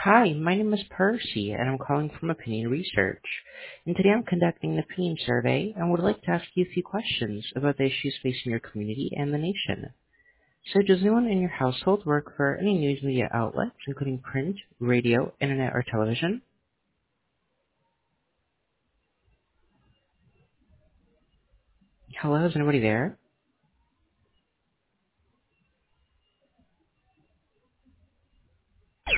Hi, my name is Percy, and I'm calling from Opinion Research. And today I'm conducting an opinion survey and would like to ask you a few questions about the issues facing your community and the nation. So does anyone in your household work for any news media outlets, including print, radio, internet, or television? Hello, is anybody there?